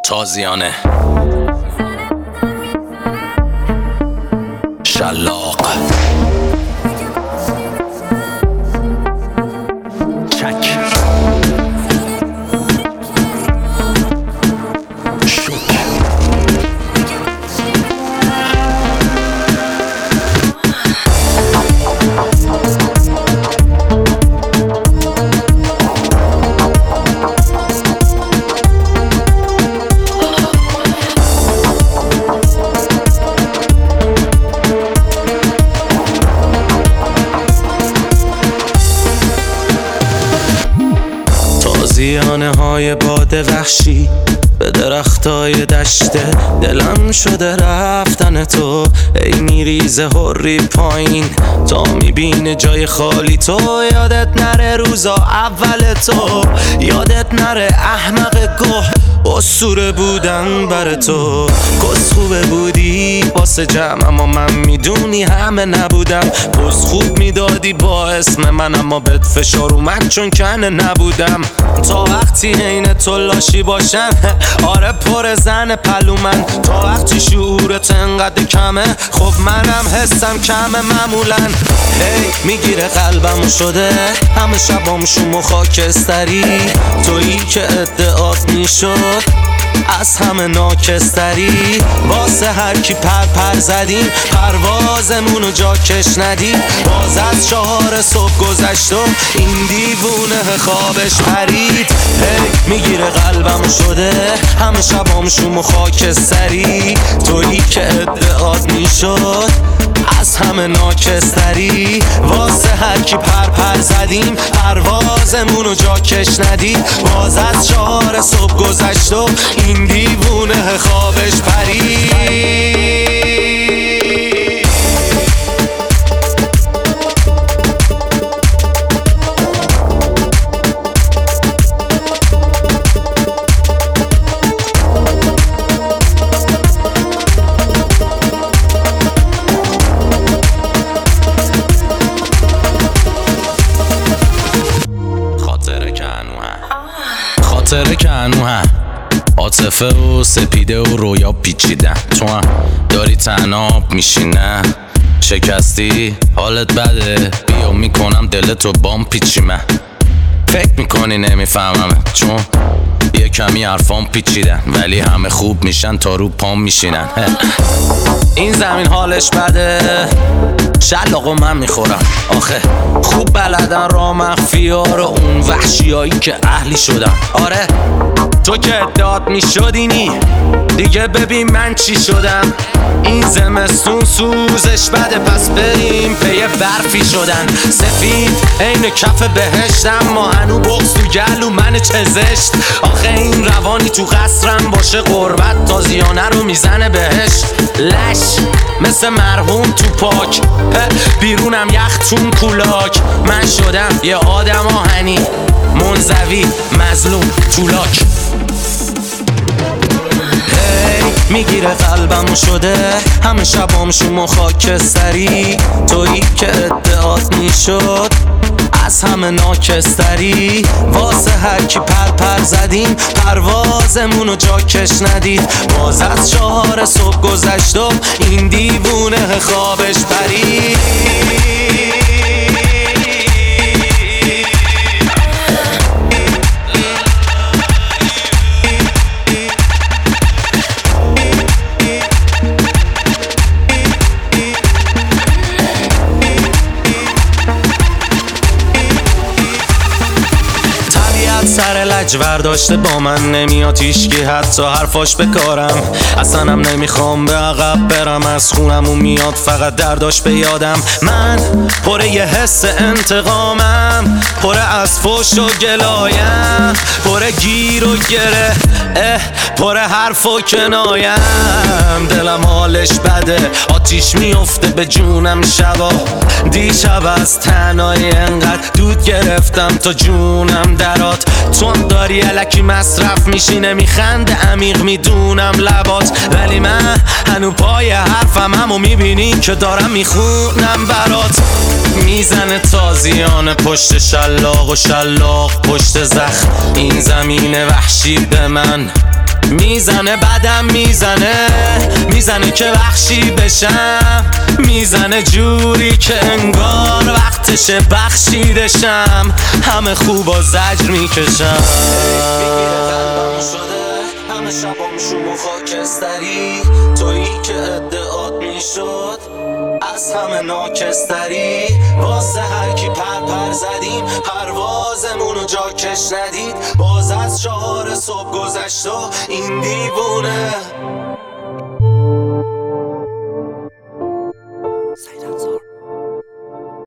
تازیانه شلاق چک تازیانه های باد وحشی به درختای دشته، دلم شده رفتن تو. ای میریزه هری پایین تا میبینه جای خالی تو. یادت نره روزا اول تو، یادت نره احمق گوه اسطوره بودن بر تو. کس خوبه بودی واسه جمع اما من میدونی همه نبودم. پس خوب میدادی با اسم من اما بهت فشار اومد چون کنه نبودم. تا وقتی عین تو لاشی باشن آره پر زن پلومن. تا وقتی شعورت انقدر کمه خب منم حسم کمه معمولا. هی میگیره قلبم شده همه شبام شوم و خاکستری. تویی که ادعات میشد از همه ناکستری. واسه هر کی پر زدیم پروازمونو جا کش ندیم. باز از 4 صبح گذشت و این دیوونه خوابش پرید. هی میگیره قلبم شده همه شبام شوم و خاکستری. تویی که ادعات میشد از همه ناکستری. واسه هر کی پر زدیم پروازمونو جا کش ندید. باز از 4 صبح گذشت و این دیوونه خوابش پرید. خاطره که هنوهم عاطفه و سپیده و رویا پیچیدن. تو هم داری تناب میشینه شکستی حالت بده. بیا میکنم دلتو بام پیچیمه. فکر میکنی نمیفهمم چون یه کمی حرفام پیچیدن ولی همه خوب میشن تا رو پام میشینن. این زمین حالش بده شلاقو من میخورم. آخه خوب بلدن را مخفی ها رو اون وحشی هایی که اهلی شدن. آره تو که ادعات میشدینی دیگه ببین من چی شدم. این زمستون سوزش بده پس بریم پی برفی شدن. سفید عین کف بهشتم ما هنو بغض تو گلو من چزشت. آخه این روانی تو قصرم باشه غربت تازیانه رو میزنه بهش. لش مثل مرحوم تو پاک بیرونم یختون کولاک. من شدم یه آدم آهنی منزوی مظلوم تولاک. میگیره قلبم شده همه شبام شوم و خاکستری. تویی که ادعات میشد از همه ناکستری. واسه هر کی پر زدیم پروازمونو جا کش ندید. باز از 4 صبح گذشت و این دیوونه خوابش پرید. سر لجور داشته با من نمیاد هیشکی حتی حرفاش بکارم. اصلا نمیخوام به عقب برم از خونمون میاد فقط درداش به یادم. من پره یه حس انتقامم پره از فوش و گلایم پره گیر و گره پره حرف و کنایم. دلم حالش بده آتیش میفته به جونم شبا. دیشب از تنهایی انقدر دود گرفتم تا جونم درات. تو هم داری الکی مصرف میشی نمیخنده عمیق میدونم لبات. ولی من هنو پای حرفم همو میبینی که دارم میخونم برات. میزنه تازیانه پشت شلاق و شلاق پشت زخم. این زمین وحشی به من میزنه بدم میزنه که وحشی بشم، میزنه جوری که انگار وقتشه بخشیدشم، همه خوب و زجر میکشم. همه شبام شوم و خاکستری، تویی که ادعات میشد از همه ناکستری، واسه هر کی پر زدیم پروازمونو جا کش ندید، باز از 4 صبح گذشت و این دیوونه